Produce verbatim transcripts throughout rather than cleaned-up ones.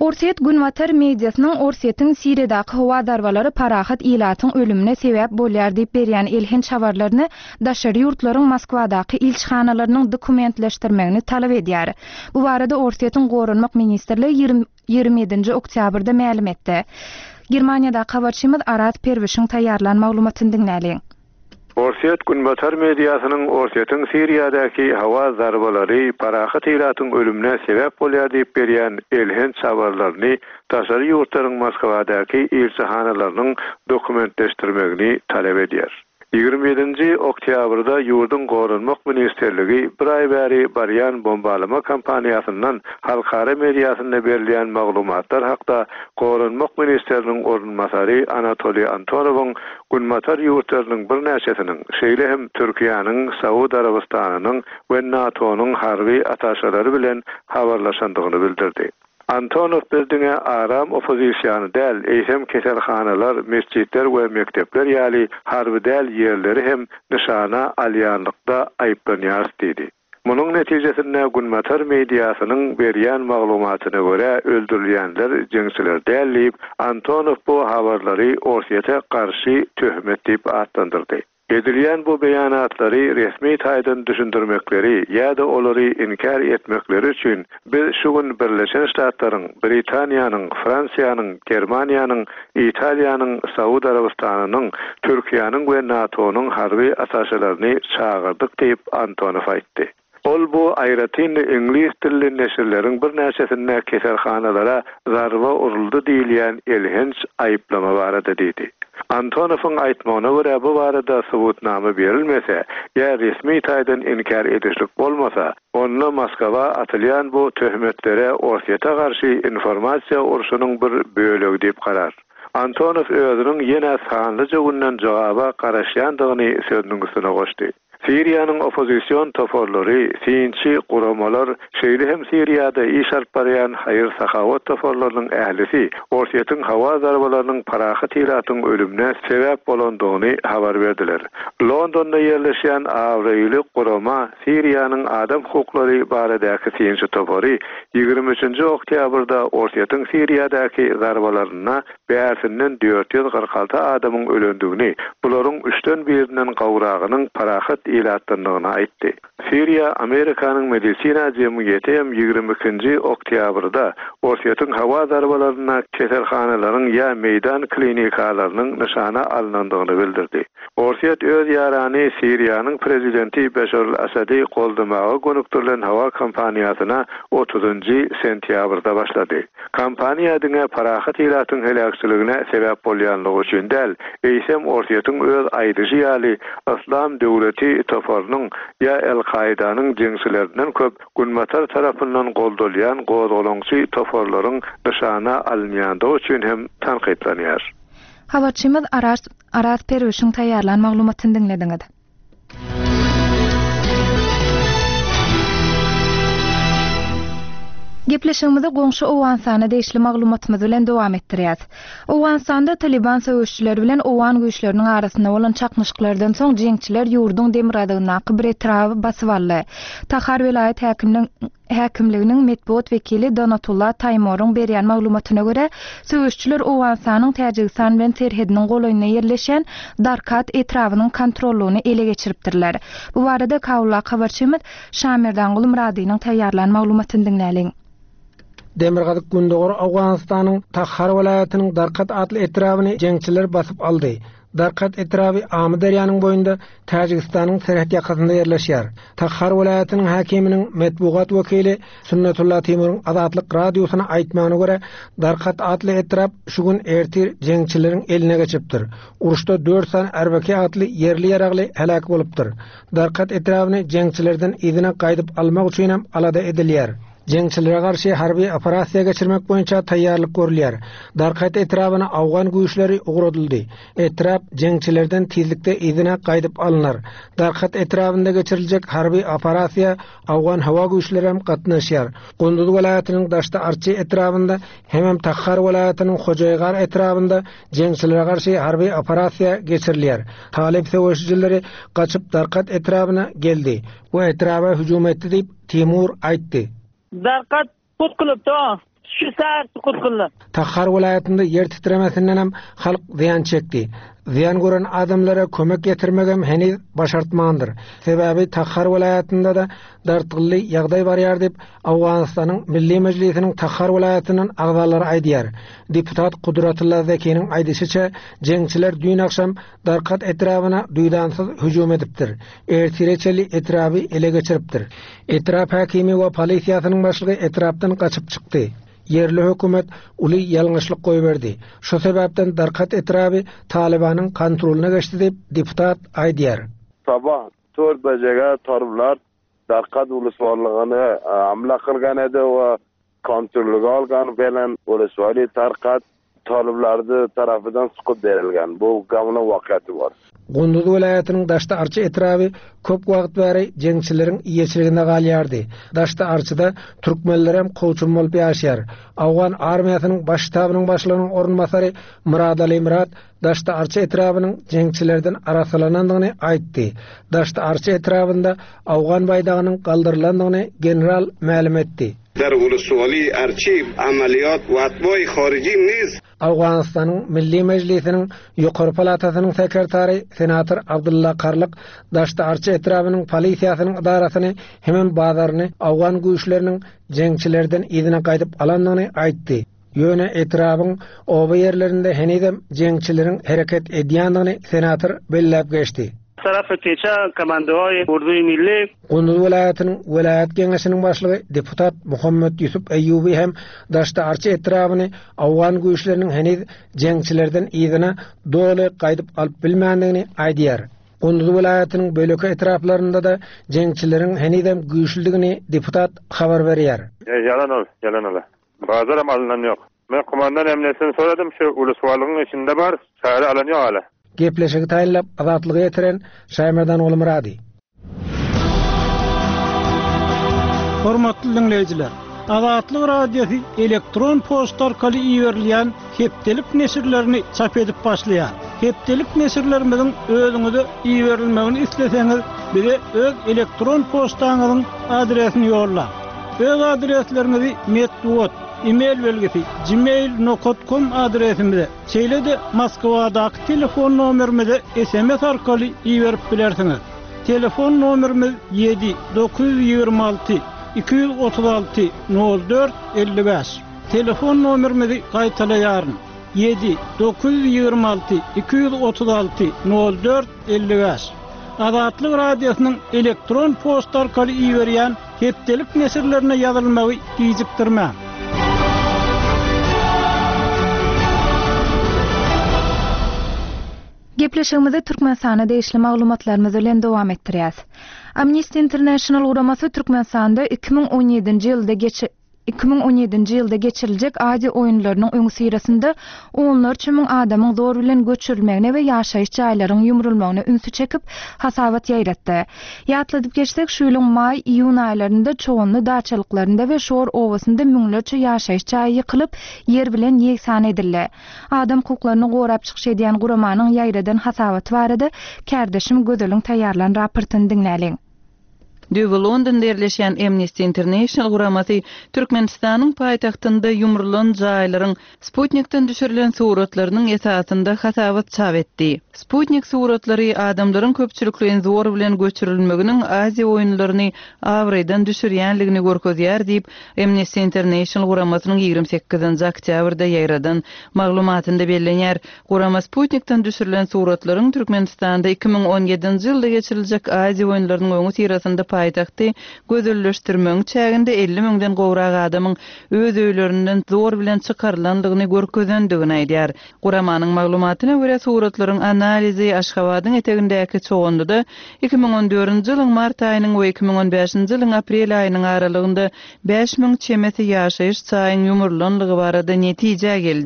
Orset Günwatar mediasının Orset'in Siriýadaky hawa darbalary parahat ilatyň ölümine sebäp bolýar diýip berýän ilhinç habarlaryny daşary ýurtlaryň Moskwadaky ilçihanalarının dokumentleşdirmegini talap edýär. Bu barada Orset'in Gorunmak ministrligi ýygrimi ýedinji oktýabrda ma'lum etdi. Germaniýada habarçymyz Arat Perwişiň taýýarlan maglumatyny dinläliň. Orset Günwatar mediasynyň Orset'in Siriýadaky hawa zarbalary parahat ilatyň ölümine sebäp bolýar diýip berýän ilhinç habarlaryny daşary ýurtlaryň Moskwadaky ilçihanalarının dokumentleşdirmegini talap edýär. ýygrimi ýedinji oktýabrda ýurdun Gorunmak ministrligi bir ay bäri barýan bombalama kampaniýasyndan halkara mediasyna berilýän maglumatlar hakda Gorunmak ministrliginiň ornmasary Anatoliy Antonowyň Günwatar ýurtlarynyň bir näçesiniň, şeýle hem Türkiýanyň, Saud Arabistanynyň we NATO'nyň harby ataşalary bilen habarlaşandygyny bildirdi. Antonov bildiňe aram opozisiýany däl, eýsem keselhanalar, mesjitler we mektepler ýaly harby däl ýerleri hem nişana alýanlykda aýplanýar dedi. Munyň netijesinde Günwatar mediasynyň berýän maglumatyna görä öldürilýänler jeňçiler däl diýip Antonov bu habarlary Orset'e garşy töhmet diýip atlandyrdy. Edilýän bu beýanatlary resmi taýdan düşündirmekleri ýa-da olary inkar etmekleri üçin biz şu gün Birleşen Ştatlaryň, Britaniýanyň, Fransiýanyň, Germaniýanyň, Italiýanyň, Saud Arabistanynyň, Türkiýanyň we NATO'nyň harby ataşalaryny çağırdyk diýip Antonov aýtdy. Ol bu aýratyn ingliz dilli neşirleriň bir näçesine keselhanalara zarba uruldy diýilýän ilhinç aýplama barada dedi. Antonowyň aýtmagyna görä bu barada subutnama berilmese, ýa resmi taýdan inkar edişlik bolmasa, onda Moskwa atylýan bu töhmetlere Orset'e garşy informasiýa urşunyň bir bölegi diýip garar. Antonov özüniň ýene sanlyca günden jogaba garaşýandygyny sözüňizde goşdy. Siriýanyň opozisiýon toporlary, sinçi guramalar, şeýle hem Siriýada iş alyp barýan haýyr sahawat toporlarynyň ählisi Orset'in hawa zarbalarynyň parahat ilatyň ölümine sebäp bolandygyny habar berdiler. Londonda ýerleşýän awraýly gurama Siriýanyň adam hukuklary baradaky sinçi topory ýygrimi üçinji oktýabrda Orset'in Siriýadaky zarbalaryna bäsinden dört ýüz kırk alty adamyň ölendigini, bularyň üçden birinden gawragynyň parahat ilatdygyny aýtdy. Siriýa Amerikanyň medisina jemgyýeti hem ýygrimi ikinji oktýabrda Orset'in hawa zarbalaryna keselhanalaryň ýa meýdan klinikalarynyň nişana alynandygyny bildirdi. Orset öz ýarany Siriýanyň prezidenti Beşar el-Asady goldamagy gönükdirilen hawa kampaniýasyna otuzunji sentýabrda başlady. Kampaniýa diňe parahat ilatyň helakçylygyna sebäp bolýanlygy üçin däl, eýsem Orset'in öz aýdyjy ýaly Islam döwleti toporunyň ýa El-Kaidanyň jeňçilerinden köp Günwatar tarapyndan goldolýan gozgolaňçy toporlaryň nişana alynýandygy üçin hem tanqidlanýar. Habarçymyz Aras Aras Perwişiň taýýarlan maglumatyny dinlediňiz. Gepleşigimizi goňşy Owansany deýişli maglumatymyz bilen dowam etdirýäs. Owansanda Taliban söwüşçileri bilen Owan güýçleriniň arasynda bolan çakmyşyklardan soň jeňçiler ýurdun demir adygyna bir etrawy basyp aldy. Tahar vilayet häkiminiň häkimliginiň medpuat wekili Donatullah Taymoryň berýän maglumatyna görä, söwüşçiler Owansanyň Täjikistan bilen serhediniň golaýyna ýerleşen Darkat etrawynyň kontrollugyny ele geçiripdirler. Bu barada Kawla habarçymyz Şamirdan Gulmradynyň taýýarlan maglumatyny dinläliň. Demirgazyk gündogor Awganistanyň Tahar welaýatynyň Darkat adly etrawyny jeňçiler basyp aldy. Darkat etrawy Amy darýanyň boýunda Täjikistanyň serhet ýakasynda ýerleşýär. Tahar welaýatynyň häkiminiň medpuat wekili Sunnatullah Taymoryň Azatlyk radiosyna aýtmagyna görä, Darkat adly etrap şu gün ertir jeňçileriň eline geçipdir. Uruşda dört san Erbeki adly yerli ýaragly helak bolupdyr. Darkat etrawyny jeňçilerden izine gaýdyp almak üçin hem alada edilýär. Jeňçilere garşy harby operasiýa geçirmek boýunça taýýarlyk görülýär. Darkat etrawyna Awgan güýçleri ugradyldy. Etrap jeňçilerden tezlikde izine gaýdyp alynar. Darkat etrawynda geçiriljek harby operasiýa Awgan hawa güýçleri hem gatnaşýar. Gonduz welaýatynyň Daşta Arçy etrawynda hem Tahar welaýatynyň Hojaýgar etrawynda jeňçilere garşy harby operasiýa geçirilýär. Talip söwüşçileri gaçyp Darkat etrawyna geldi. Bu etrawa hüjum etdi diýip Timur aýtdy. Darkat put kılıptı. şu saat kutkunlu. Takhar vilayetinde yer titremesinden hem halk ziyan çekti. Ziyan gören adamlara kömek getirmegem heniz başartmandır. Sebebi Takhar vilayetinde de dartgılly ýagdaý barýar dip Awganystanyň Milli Mejlisiniň Takhar vilayetiniň agzalary aýdýar. Deputat Kudratulla Zeki'nin aýdysyça jeňçiler dün akşam Darkat etrabyna duýdansyz hüjum edipdir. Ertireçeli etraby ele geçiripdir. Etrap hakimi we polisiýasynyň başlygy etrapdan kaçyp çykdy. Yerli hökümet uly ýalňyşlyk goýberdi. Şo sebäpden Darkat etraby Talibanyň kontrolyna geçdi dip deputat aýdýar. Sabah dört bejege tarwlar Darkat uluswarlygyny amla kılgan edi we kontrolga algan bilen uluswary Darkat taliplardy tarapydan sykyp berilgen. Bu gamyny wakaty bar. Gündüz vilayetiniň Daşda Arçy etraby köp wagt bäri jeňçileriň iýeçiliginde galýardy. Daşda Arçyda türkmenler hem kowçum bolup ýaşaýar. Awgan armiýasynyň baş ştabynyň başlygynyň orunbasary Murad Ali Murad Daşda Arçy etrabynyň jeňçilerden arasalanandygyny aýtdy. Daşda Arçy etrabynda Awgan baýdagynyň galdyrylandygyny general ma'lum etdi. در ولسوالی ارچی عملیات و اتباع خارجی نیز Awganystanyň Milli Mejlisiniň ýokary palatasynyň sekretary senator Abdulla Karlyk Daşda Arçy etrabynyň polisiýasynyň idarasyny hemem bazaryny Awgan güýçleriniň jeňçilerden izine gaýdyp alandygyny aýtdy. Ýöne etrabyň oba ýerlerinde henidem jeňçileriň hereket edýändigini senator belläp geçdi. Tarafı teça komandoy Urduy Milli Gündüz vilayetiniň vilayet geňeşiniň başlygy deputat Muhammed Yusuf Eyyubi hem Daşda Arçy etrabyny Awgan güýçleriniň heniz jeňçilerden izine doly gaýdyp alyp bilmändigini aýdýar. Gündüz vilayetiniň böleki etraplarynda da jeňçileriň henidem güýçlüdigini deputat habar berýär. Yalan ol, yalan ol. Bazar alynan ýok. Men komandan emnesini soradım, şu uluswarlygyň içinde bar, şäher alan ýok hala. Gepleşigi taýinlap azatlygy ýetiren Şaýmerdan oly Muradi. Hormatly dinleýijiler, Azatlyk radiosi elektron poçta arkaly iýerilýän hepdelik nesirlerini çap edip başlaýar. Hepdelik nesirlerimiziň özüňize iýerilmegini isleseňiz, bize öz elektron poçtaňyzyň adresini ýollar. Öz adreslerinizi metduat e-mail belgisi gmail nokta com adresimize, çeýlede Moskwadaky telefon nomerimize S M S arkaly iýerip bilersiňiz. Telefon nomerimiz yedi dokuz yüz ýygrima alty iki yüz otuz alty nol dört elli beş. Telefon nomerimizi gaýtalaýaryn. yedi dokuz yüz ýygrima alty iki yüz otuz alty nol dört elli beş. Azatlyk radiosynyň elektron poçta arkaly iýerýän hepdelik nesirlerine ýazylmagy gijikdirmä. Gepleşigimizi Türkmenistana deýişli maglumatlarymyz bilen dowam etdirýäs. Amnesty International guramasy Türkmenistanda iki bin on ýedinji ýylda geçi iki bin on ýedinji ýylda geçiriljek Aziýa oýunlarynyň öňü sirasynda onlarça müň adamyň zor bilen göçürilmegine we ýaşaýyş jaýlarynyň ýumrulmagyna ünsü çekip hasabat ýaýratdy. Ýatladyp geçsek şu ýylyň may iýun aýlarynda çoğunly daçalyklarynda we Şor owasynda müňlerçe ýaşaýyş jaýy ýykylyp ýer bilen ýeksan edildi. Adam hukuklaryny gorap çykyş edýän guramanyň ýaýradan hasabaty barada kärdeşim Gözeliň taýýarlan raportyny dinläliň. Düwi Londonda ýerleşýän Amnesty International guramasy Türkmenistanyň paýtagtynda ýumrulan jaýlaryň Sputnikden düşürilen suratlarynyň esasynda hasabat çap etdi. Sputnik suratlary adamlaryň köpçülikligiň zor bilen göçürilmeginiň Aziýa oýunlaryny awrydan düşürýänligini görkezýär diýip Amnesty International guramasynyň ýygrimi sekizinji oktýabrda ýaýradan maglumatynda bellenýär. Gurama Sputnikden düşürilen suratlaryň Türkmenistanda iki bin on ýedinji ýylda geçiriljek Aziýa oýunlarynyň öňü sirasynda paýtagty gözelleşdirmeň çäginde elli müňden gowrak adamyň öz öýlerinden zor bilen çykarylandygyny görkezendigini aýdýar. Guramanyň maglumatyna görä suratlaryň analizi Aşgabatyň etegindäki çoğunluda iki bin on dördünji ýylyň mart aýynyň we iki bin on beşinji ýylyň aprel aýynyň aralygynda beş müň çemeti ýaşaýyş çaýyň ýumurlanlygy barada netije geldi.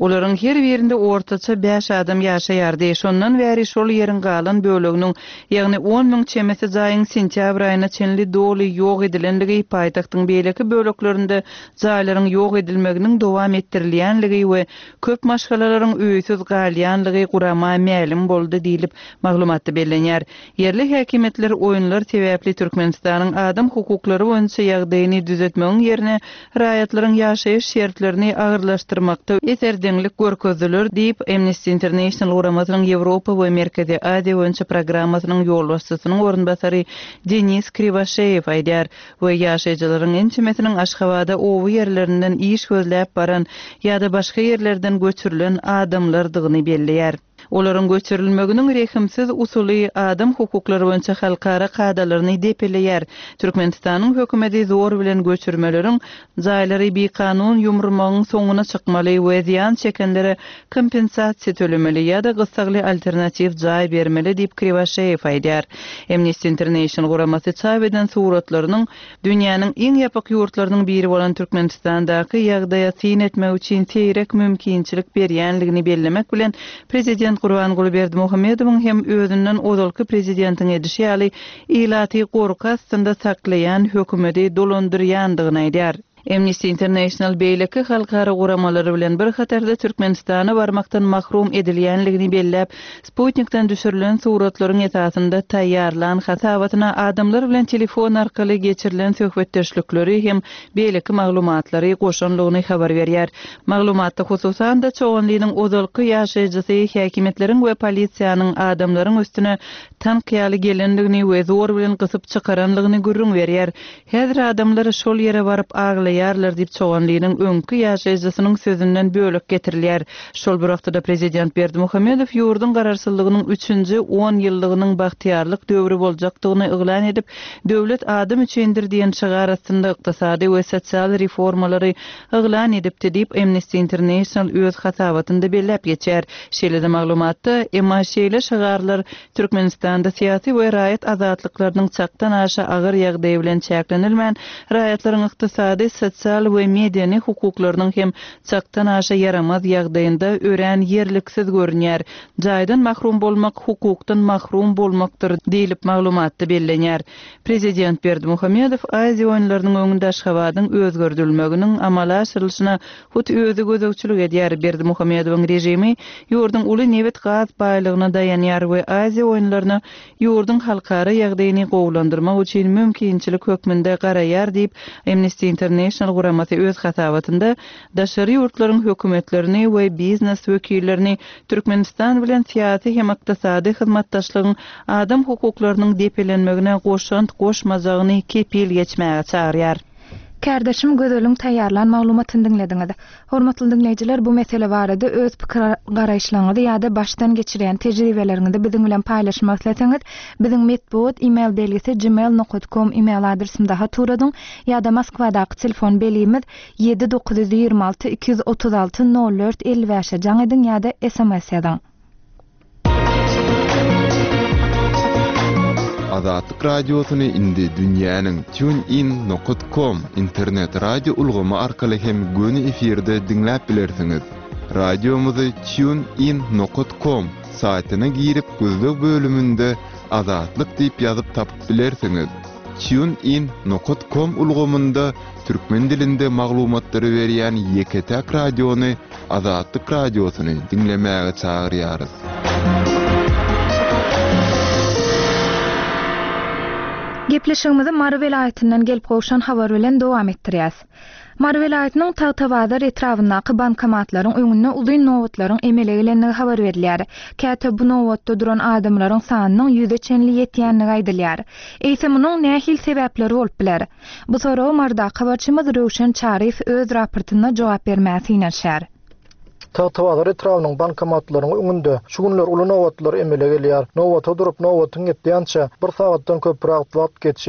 Olaryň her birinde ortaça beş adam ýaşaýardy. Şondan bäri şol ýeriň galan bölüginiň, ýagny on miň çemesi jaýyň sentýabr aýyna çenli doly ýok edilenligi paýtagtyň beýleki böleklerinde jaýlaryň ýok edilmeginiň dowam etdirilýänligi we köp maşgalalaryň öýsüz galýanlygy gurama mälim boldy diýilip maglumatda bellenýär. Yerli häkimetler oýunlar sebäpli Türkmenistanyň adam hukuklary boýunça ýagdaýyny düzeltmegiň ýerine raýatlaryň ýaşaýyş şertlerini agyrlaşdyrmakda eserdeňlik görkezdiler diýip Amnesty International guramatynyň Ýewropa we Merkezi Aziýa boýunça programmasynyň ýolbaşçysynyň orunbasary Denis Krivashev aýdýar we ýaşaýjylaryň ençemesiniň Aşgabatda owy ýerlerinden iş gözläp baran ýa-da başga ýerlerden göçürilen adamlardygyny belleýär. Olaryň göçürilmeginiň rehimsiz usuly adam hukuklary boýunça halkara kadalaryny depeleýär. Türkmenistanyň hökümeti zor bilen göçürmeleriň jaýlary bir kanun ýumurmagyň soňuna çykmaly we ziýan çekenlere kompensasiýa tölemeli ýa-da gysagly alternativ jaý bermeli diýip Krivashev aýdýar. Amnesty International guramasy çap eden suratlarynyň dünýäniň iň ýapyk ýurtlarynyň biri bolan Türkmenistandaky ýagdaýa syn etmek üçin teýrek mümkinçilik berýänligini bellemek bilen prezident Gurbanguly Berdimuhammedowyň hem özünden ozalky prezidentiň edişi ýaly ilaty gorka astynda saklaýan hökümeti dolandyrýandygyny aýdýar. Amnesty International beýleki halkara guramalary bilen bir hatarda Türkmenistana barmakdan mahrum edilýänligini belläp, Sputnikden düşürilen suratlaryň esasynda taýýarlan hasabatyna adamlar bilen telefon arkaly geçirilen söhbetdeşlikleri hem beýleki maglumatlary goşanlygyny habar berýär. Maglumatda hususan da çoğunlygynyň ozalky ýaşaýjysy häkimetleriň we polisiýanyň adamlaryň üstüne tanqyaly gelendigini we zor bilen gysyp çykaranlygyny görüň berýär. Häzir adamlar şol ýere baryp agly ýarlar diýip çoğunlygynyň öňkü ýaşaýjysynyň sözünden bölek getirilýär. Şol bir wagtda prezident Berdimuhammedow ýurdun gararsızlygynyň üçünji on ýyllygynyň bagtyarlyk döwri boljakdygyny eglan edip, döwlet adam üçindir diýen şygar astynda ykdysady we sosial reformalary eglan edipdi diýip Amnesty International öz hasabatynda bellep geçer. Şeýle-de maglumatda emaşeýle şygarlar Türkmenistanda syýasy we raýat azatlyklarynyň çakdan aşa agyr ýagdaý bilen çäklenilmän raýatlaryň ykdysady, sosial we mediany hukuklarynyň hem çakdan aşa yaramaz ýagdaýynda ören ýerliksiz görünýär. Jaýdan mahrum bolmak hukukdan mahrum bolmakdyr diýilip maglumatda bellenýär. Prezident Berdimuhammedow Aziýa oýunlarynyň öňünde Aşgabatyň özgördürilmeginiň amala aşyrylyşyna hut özü gözegçilik edýär. Berdimuhammedowyň rejimi ýurdun uly newet gaz baýlygyna dayanýar we Aziýa oýunlaryny ýurdun halkara ýagdaýyny gowlandyrmak üçin mümkinçilik hökmünde garaýar diýip Amnesty International guramasy öz hasabatynda daşary ýurtlaryň hökümetlerini we biznes wekillerini Türkmenistan bilen syýasy hem ykdysady hyzmatdaşlygyň adam hukuklarynyň depelenmegine goşant goşmajagyny kepil geçmäge çağırýar. Kardeşim gözölüň taýýarlan maglumatyny dinlediňiz. Hormatly dinleýijiler, bu mesele barada öz pikir garaýşlaryňyzy ýa-da başdan geçiren tejribeleriňizi biziň bilen paýlaşmak isleseňiz, biziň medbot email belgisi gmail nokta com email adresimde haturadyň ýa-da Moskwadaky telefon belgimiz yedi dokuz ýygy alty iki üç alty nol dört elli beş jaň ediň ýa-da S M S ýazyň. Azatlyk radiosyny indi dünýäniň TuneIn nokta com internet radio ulgamy arkaly hem göni efirde dinläp bilersiňiz. Radiomuzy TuneIn nokta com saýtyna girip gözlük bölümünde Azatlyk diýip ýazyp tapyp bilersiňiz. TuneIn nokta com ulgamynda türkmen dilinde maglumatlary berýän ýeketäk radiony Azatlyk radiosyny dinlemäge çagyrýarys. Gepleşigimizi Mary welaýatynyň gelip gowşan habar bilen dowam etdirýäs. Mary welaýatynyň Tagtabazar etrawynaky bankomatlaryň öňünde uly nowatlaryň emele gelenligi habar berilýär. Käte bu nowatda duran adamlaryň sanynyň ýüze çenli ýetýänligi aýdylýar. Eýse munyň nähil sebäpleri bolup biler? Bu soragy Marda habarçymyz Röwşen Çarif öz raportyna jogap bermäsi ýa-şär. Tagtabazar etrawynyň bankomatlaryň öňünde şu günler uly nowatlar emele gelýär. Nowata durup nowatyň etdiýänçe bir sagatdan köpräk wagt geçýär.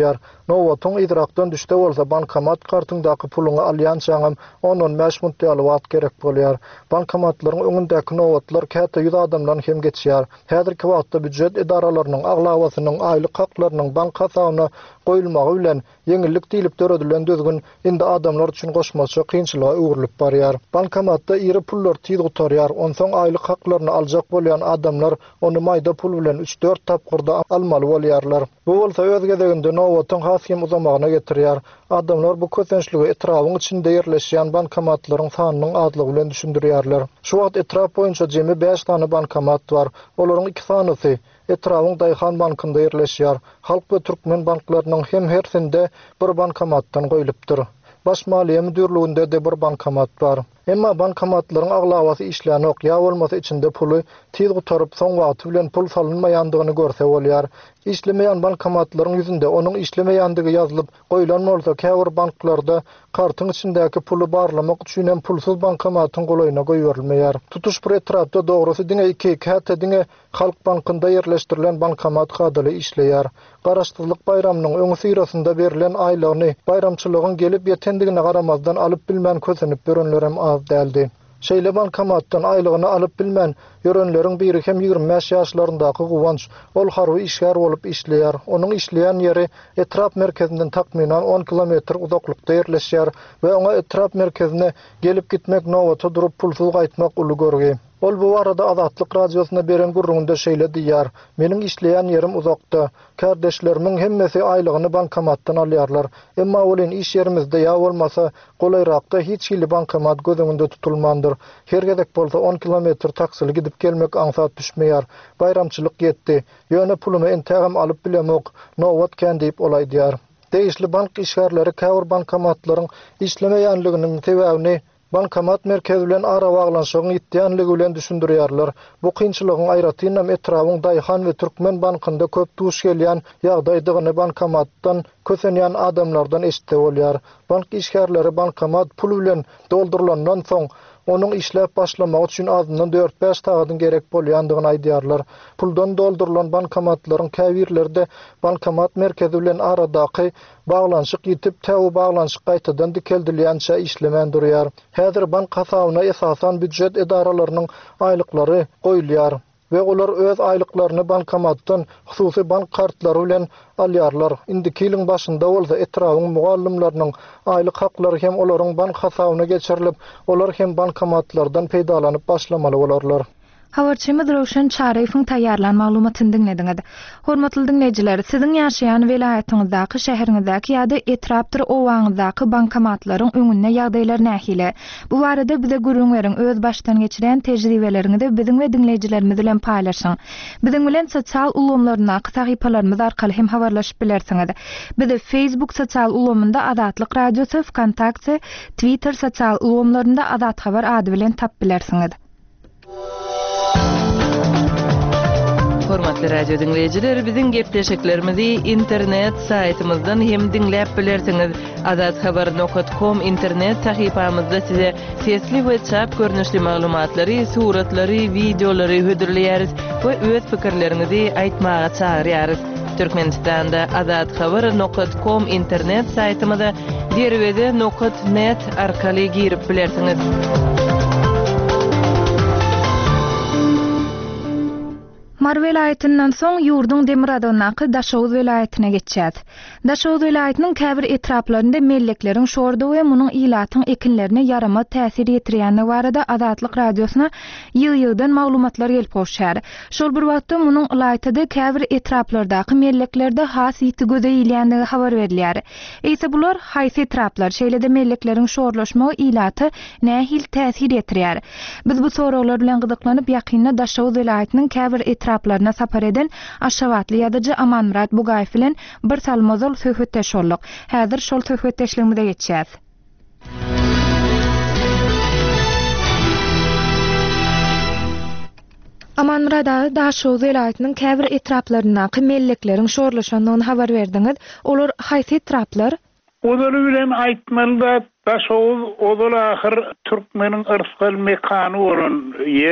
Nowatun idrakdan düşte bolsa bankomat kartyndaky puluňy alýan çaňam on beş muntyal wagt gerek bolýar. Bankomatlaryň öňündäki nowatlar käte ýüz adamdan hem geçýär. Häzirki wagtda büdjet edaralarynyň aglawasynyň aýlyk haklarynyň bank hasabyna goýulmagy bilen yeňillik diýilip töredilen düzgün indi adamlar üçin goşmaça kynçylyga öwrülip barýar. Bankomatda iri pullar tiz gutarýar. Onsoň aýlyk haklaryny aljak bolýan adamlar onu maýda pul bilen üç dört tapgyrda almaly bolýarlar. Bu bolsa öz gezeginde nowatun hasym uzamagyna getirýär. Adamlar bu kösençligi etrawyň içinde ýerleşýän bankomatlaryň sanynyň azlygy bilen düşündirýärler. Şu wagt etraf boýunça jemi beş tane bankomat bar. Olaryň iki tanysy etrawyň Daýhan bankynda ýerleşýär. Halk we türkmen banklarynyň hem hersinde bir bankomatdan goýulypdyr. Baş maliýe müdürliginde de bir bankomat bar. Emma bankomatlaryň aglawasy işläni ok, ýa bolmasa içinde puly tiz gutaryp soň wagty bilen pul salynmaýandygyny görse bolýar. İşlemeýän bankomatlaryň ýüzünde onuň işlemeýänligi ýazylyp goýulan bolsa, käbir banklarda kartyň içindäki puly barlamak üçin hem pulsuz bankomatyň golaýyna goýurilmeýär. Tutuş bir etrapda dogrusy diňe iki käte diňe Halk bankynda ýerleşdirilen bankomat kadaly işleýär. Garaşdyrlyk bayramynyň öňü syrasynda berilen aýlagyny bayramçylygyň gelip ýetendigine garamazdan alyp bilmän kösenip berenler hem az däldi. Şeýle bankomatdan aýlygyny alyp bilmän ýörenleriň biri hem ýigirme beş ýaşlaryndaky Guwanç, ol harby işgär bolup işleýär. Onuň işleýän ýeri etrap merkezinden takminan on kilometr uzaklykda ýerleşýär we oňa etrap merkezine gelip gitmek nowata durup pulsuz gaýtmak uly görgi. Ol bu arada Azatlyk radiosuna beren gurrunda şeýle diýär: "Meniň işleýän ýerim uzakda. Kardeşlerimiň hemmesi aýlygyny bankomatdan alýarlar. Emma olin iş ýerimizde ýa bolmasa golaýrakda hiç hili bankomat gözüňde tutulmandyr. Hergedek bolsa on kilometr taksily gidip gelmek aňsat düşmeýär. Bayramçylyk ýetdi. Ýöne pulumy entägem alyp bilemok. Nowat kändip olay diýär." Değişli bank işgärleri käbir bankomatlaryň işlemeýänliginiň sebäbini bankomat merkezi bilen ara baglanşygyň ýetýänligi bilen düşündirýärler. Bu kynçylygyň aýratynam etrawyň Daýhan we Türkmen bankynda köp duş gelýän ýagdaýdygyny bankomatdan kösenýän adamlardan eşitde bolýar. Bank işgärleri bankomat pul bilen doldurulandan soň onuň işläp başlamak üçin azyndan dört beş tagadyň gerek bolýandygyny aýdýarlar. Puldan doldurulan bankomatlaryň käbirlerde bankomat merkezi bilen aradaky baglanşyk ýitip täze baglanşyk gaýtadan dikeldilýänçe işlemän durýar. Häzir bank hasabyna esasan büdjet edaralarynyň aýlyklary goýulýar we olar öz aýlyklaryny bankomatdan hususy bank kartlary bilen alýarlar. Indiki ýylyň başynda bolsa etrawyň mugallimläriniň aýlyk haklary hem olaryň bank hasabyna geçirilip, olar hem bankomatlardan peýdalanyp başlamaly bolarlar. Habarçymyz Rowşan Çareýewiň taýýarlan maglumatyny dinlediňiz. Hormatly dinleýijiler, siziň ýaşaýan welaýatyňyzdaky, şäheriňizdaky ýa-da etrapdyr owaňyzdaky bankomatlaryň öňünde ýagdaýlar nähile? Bu barada bize gurrun beriň, öz başdan geçiren tejribeleriňizi biziň we dinleýijilerimiz bilen paýlaşyň. Biziň bilen sosial ulamlaryna, sahypalarymyz arkaly hem habarlaşyp bilersiňiz. Bizi Facebook sosial ulamynda Azatlyk Radiosy, Wkontakte, Twitter sosial ulamlarynda Azat Habar ady bilen tap bilersiňiz. Hormatly radio dinleyijiler, biziň gepleşiklerimizi internet saytymyzdan hem dinläp bilersiňiz. azathabar nokta com internet sahypamyzda size sesli we çap görnüşli maglumatlary, suratlary, videolary hödürleýäris we öz pikirlerinizi aýtmaga çagyrýarys. Türkmenistanda azathabar nokta com internet saytymyza derwede nokta net arkaly girip bilersiňiz. Mar welaýatynyň soň ýurdun Demiradownaky Daşow welaýatyna geçýär. Daşow welaýatynyň käbir etraplaryndə mellekleriň şordy we munyň ilatyň ekinlerine yarama täsir ýetirýäni barada Azatlyk radiosuna ýyl-ýyldan maglumatlar gelip goşýar. Şol bir wagtda munyň ilaýatyda käbir etraplardaky melleklerde has ýiti gözeýilýändigi habar berilýär. Eýse bular haýsy etraplar, şeýlede mellekleriň şorlaşmagy ilaty nähil täsir ýetirýär. Biz bu soralar bilen gyzyklanyp ýakynda Daşow welaýatynyň käbir etraplarına sapar eden Aşawatly ýa-da Amanmurat Bugaýew bilen bir salmazol söhbetdeş boldyk. Häzir şol söhbetdeşligimizde geçýär. Amanmurada Daşow welaýatynyň käbir etraplaryna mellekleriň şorlaşandygyny habar berdiňiz. Olar haýsy etraplar? Olar bilen aýtmaly Daşow odol ahir Türkmeniň ırskal mekany bolan yer.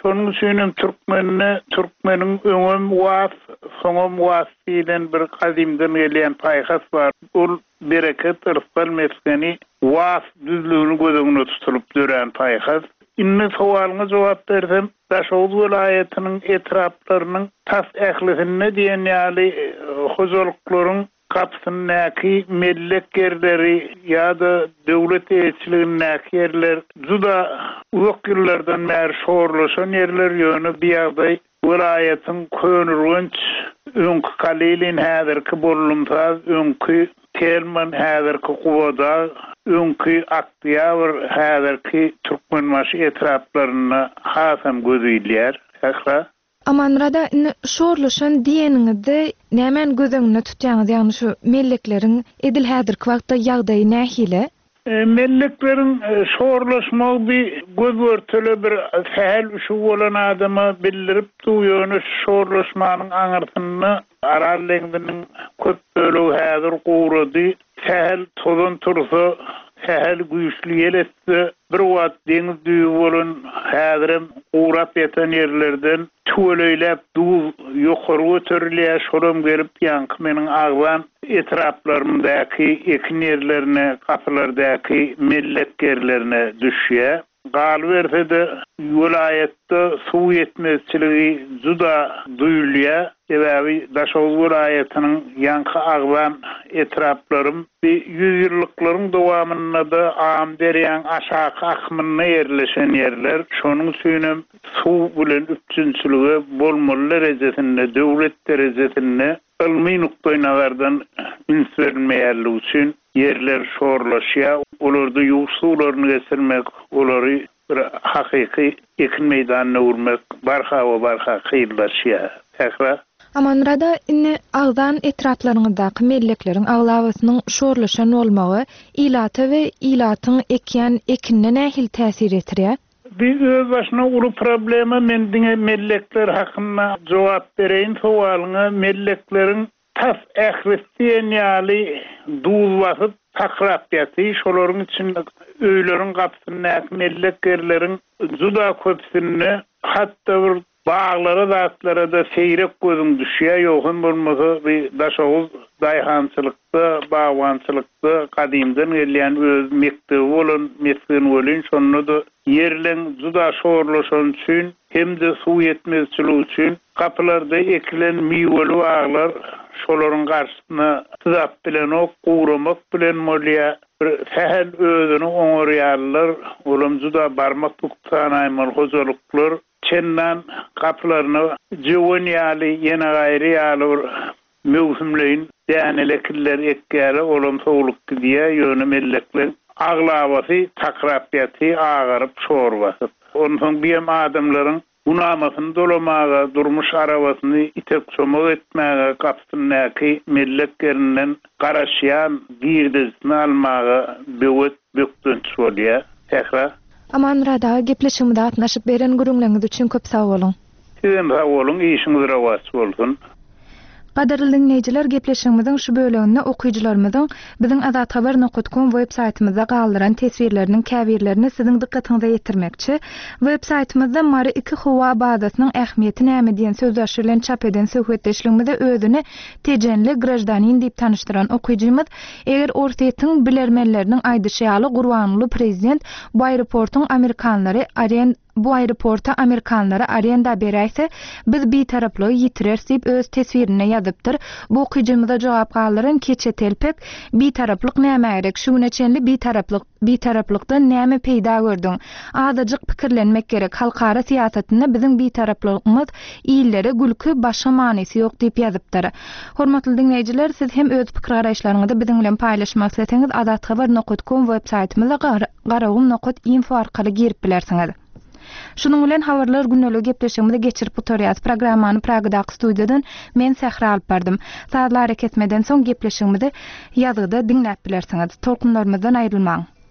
Şonun üçin Türkmenine, Türkmenin öňüm was, soňam was diýen bir kadimden gelýän paýhas bar. Ol bereket ırsal meskeni was düzlüğünü gözüňe tutup duran paýhas. Inne sowalyňa jogap bersem, Daşoğuz welaýatynyň etraplarynyň tas ählisine diýen ýaly hojalyklaryň kapsyndaky mellek yerleri ýa-da döwlet elçiligindäki yerler juda uzak ýyllardan bäri şorlaşan yerler ýöne bir ýagdaý welaýatyň könürünç öňkü kalilin häzirki bollumsaz öňkü Telman häzirki Quwada öňkü Aktyabr häzirki Türkmenmaşy etraplaryna hasam gözüýler. Häkra Amanrada şorlaşan diýeniňizde nämen gözüňe tutýaňyz, ýagny şu mellekleriň edil häzirki wagtda ýagdaýy nähile? E, melleklerin e, şorlaşmagy bir göz örteli bir sähel şu bolan adama bildirip duýany şorlaşmanyň aňyrtyny aralygdynyň köp bölegi häzir gowrady, sähel tozan tursa, sähel güýçli ýeletdi, bir wagt deňiz düýü bolan häzirim gowrap ýeten ýerlerden töleýläp duýu ýokary göterilýär, şolam gelip ýanky meniň agwan etraplarymdaky ekin ýerlerine, gapylardaky mellek ýerlerine düşýär. Galy bersede welaýatda suw ýetmezçiligi juda duýulýar. Sebäbi Daşoğuz welaýatynyň ýanky agwan etraplarym bir ýüz ýyllyklaryň dowamynda da am derýän aşaky akmyna ýerleşen ýerler. Şonuň üçin suw bilen üçinçiligi bolmaly derejesinde, döwlet derejesinde ilmi nukdaý nazardan üns berilmeýärligi üçin yerler şorlaşýar. Olarda ýuw suwlaryny geçirmek, olary bir hakyky ekin meýdanyna urmak barha we barha kıyırlaşýar. Häkra Amanrada inne agdan etraplaryňyzdaky mellekleriň aglawasynyň şorlaşan bolmagy ilata we ilatyň ekýän ekinine nähil täsir etýär? Bir öz başına ulu problema men diňe mellekler hakynda jogap bereýin sowalyňa mellekleriň tas ählisdiýen ýaly duýul wasyp takrap ýaty, şolaryň içinde öýleriň gapsyndaky melleklerleriň juda köpsini hatda bir bağlara zatlara da seyrek gözüm düşüyor. Yoğun bulması bir Daşoğuz dayhançılıkta, bağvançılıkta kadimden gelýän öz mektebi bolan, mesken bolan şonu da yerlen juda şorlaşan üçin hem de suw ýetmezçiligi üçin kapylarda ekilen miweli ağlar şolaryň garşysyna tızap bilen ok gowramak bilen molýa sähel özüni oňarýarlar. Olam juda barmak tuktan aýmal hozalyklar çendan kapılarını jowun ýaly ýene gaýry ýaly mewsümleýin dänelekler ekkäri olam sowlukdy diýe ýöne mellekler aglawasy takrap ýaty agyryp şorwasy. Ondan bir adamlaryň gunamasyny dolamaga, durmuş arabasyny itip çomag etmäge, gapsyndaky melleklerinden garaşýan girdisini almaga bewet bökdünç bolýar. Häkra Amanrada gepleşigimde atnaşyp beren gürüňleriňiz üçin köp sag bolun. Sizem sag bolun, işiňiz rawat bolsun. Gaderly dinleýijiler, gepleşigimiziň şu böleginde okuyjylarymyzyň biziň azat habar nokta com web saytymyzda galdyran tesbirleriniň käbirlerini siziň dikkatiňize ýetirmekçi. Web saytymyzda Mary iki howa bazasynyň ähmiýeti näme diýen sözler bilen çap eden söhbetleşigimizde özüni tejenli grajdanin diýip tanıştyran okuyjymyz, eger ortaýytyň bilermenleriniň aýdyşýaly Gurbanly prezident bu aeroportyň Amerikanlary arend bu aeroporta Amerikanlara arenda beräýse, biz bir taraply ýitirer diýip öz tesbirini ýazypdyr. Bu okuyjymyza jogap galdyran keçe telpek bir taraplyk näme gerek? Şu neçenli bir taraplyk bir taraplykdan näme peýda gördüň? Azyjyk pikirlenmek gerek. Halkara siýasatyna biziň bir taraplygymyz ýyllary gülkü başga manysy ýok diýip ýazypdyr. Hormatly dinleýijiler, siz hem öz pikir garaşlaryňyzy biziň bilen paýlaşmak isleseňiz azat habar nokta com web saytymyza garawum nokta info arkaly girip bilersiňiz. Şunun bilen habarlar günnelik gepleşigimizde geçirip oturýar. Programmany Pragadaky studiýadan men Sähra alyp bardym. Saatlar kesmeden soň gepleşigimizde ýazyda dinläp bilersiňiz. Tolkunlarymyzdan aýrylmaň.